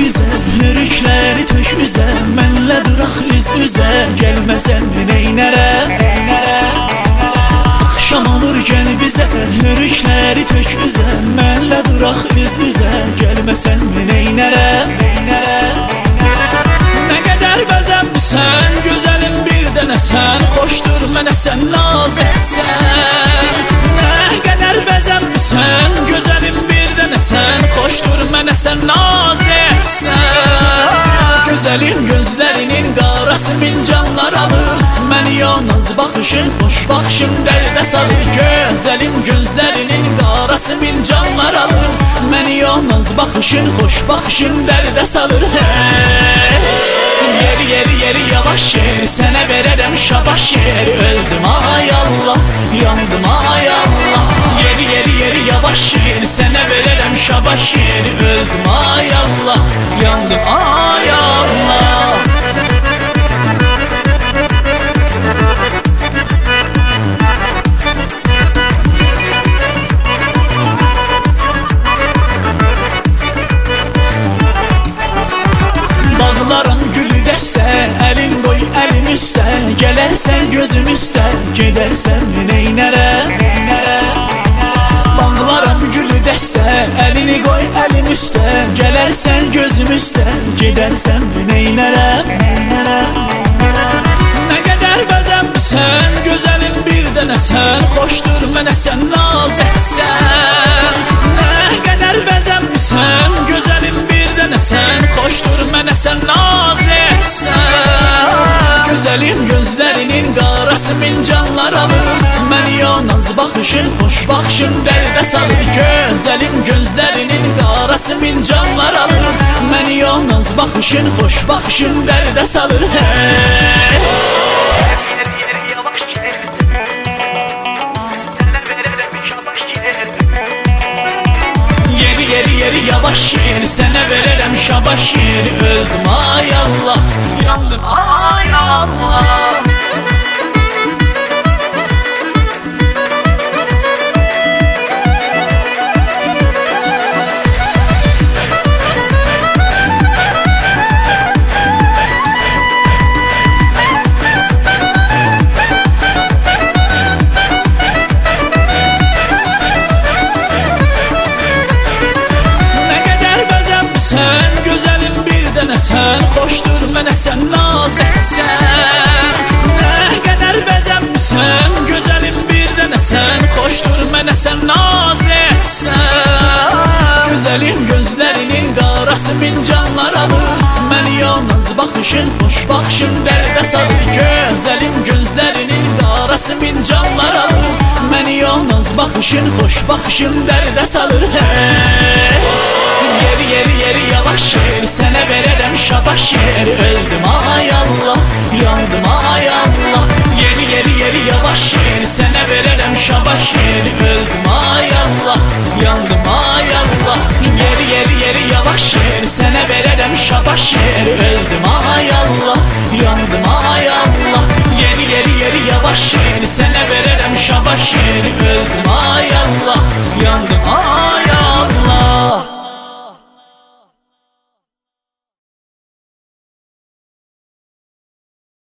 bizə, hörükləri tök üzə, mənlə duraq üz üzə, gəlməsən neynərəm? Axşam olur gəl bizə, hörükləri tök üzə, mənlə duraq üz üzə, gəlməsən neynərəm? Nə qədər bəzəmsən, gözəlim bir dənə sən, xoşdur mənə sən naz etsən. Nə qədər bəzəmsən, gözəlim bir dənə sən, xoşdur mənə sən naz etsən. Gözəlim gözlərinin qarası min canlar alır, məni yalnız baxışın, xoş baxışın dərdə salır. Gözəlim gözlərinin qarası min canlar alır, məni yalnız baxışın, xoş baxışın dərdə salır. Yeri yeri yeri yavaş yer, sənə verərəm şabaş yer. Öldüm ay Allah, yandım ay Allah. Yeri yeri yeri yavaş yer, sənə verərəm şabaş yer. Öldüm ay Allah, yandım ay Allah. Bağlarım gülü dəstə, əlin qoy əlim üstə, gələrsən gözüm üstə, gedərsən neynərəm? Bağlarım gülü dəstə, əlini qoy əlim üstə, gələrsən gözüm üstə, gedərsən neynərəm? Nə qədər bəzəmsən, gözəlim bir dənə sən, xoşdur mənə sən naz etsən. Nə qədər bəzəmsən, gözəlim bir dənə sən, xoşdur mənə sən naz etsən. Gözəlim gözlərinin qarası min canlar alır, məni yalnız baxışın, xoş baxışın dərdə salır. Gözəlim gözlərinin qarası min canlar alır, məni yalnız baxışın, xoş baxışın dərdə salır. Yeri yeri yavaş yer, sənə verərəm şabaş yer. Öldüm ay Allah, yandım ay Allah. Sən xoşdur mənə sən naz etsən. Nə qədər bəzəmsən, gözəlim bir dənə sən, xoşdur mənə sən naz etsən. Gözəlim gözlərinin qarası min canlar alır, məni yalnız baxışın, xoş baxışın dərdə salır. Gözəlim gözlərinin qarası min canlar alır, məni yalnız baxışın, xoş baxışın dərdə salır. Yeri yeri yeri yavaş yer, sənə verərəm şabaş yer. Öldüm ay Allah, yandım ay Allah. Yeri yeri yeri yavaş yer, sənə verərəm şabaş yer. Öldüm ay Allah, yandım ay Allah. Yeri yeri yeri yavaş yer, sənə verərəm şabaş yer. Öldüm ay Allah, yandım ay Allah. Yeri yeri yeri yavaş yer, sənə verərəm şabaş yer. Öldüm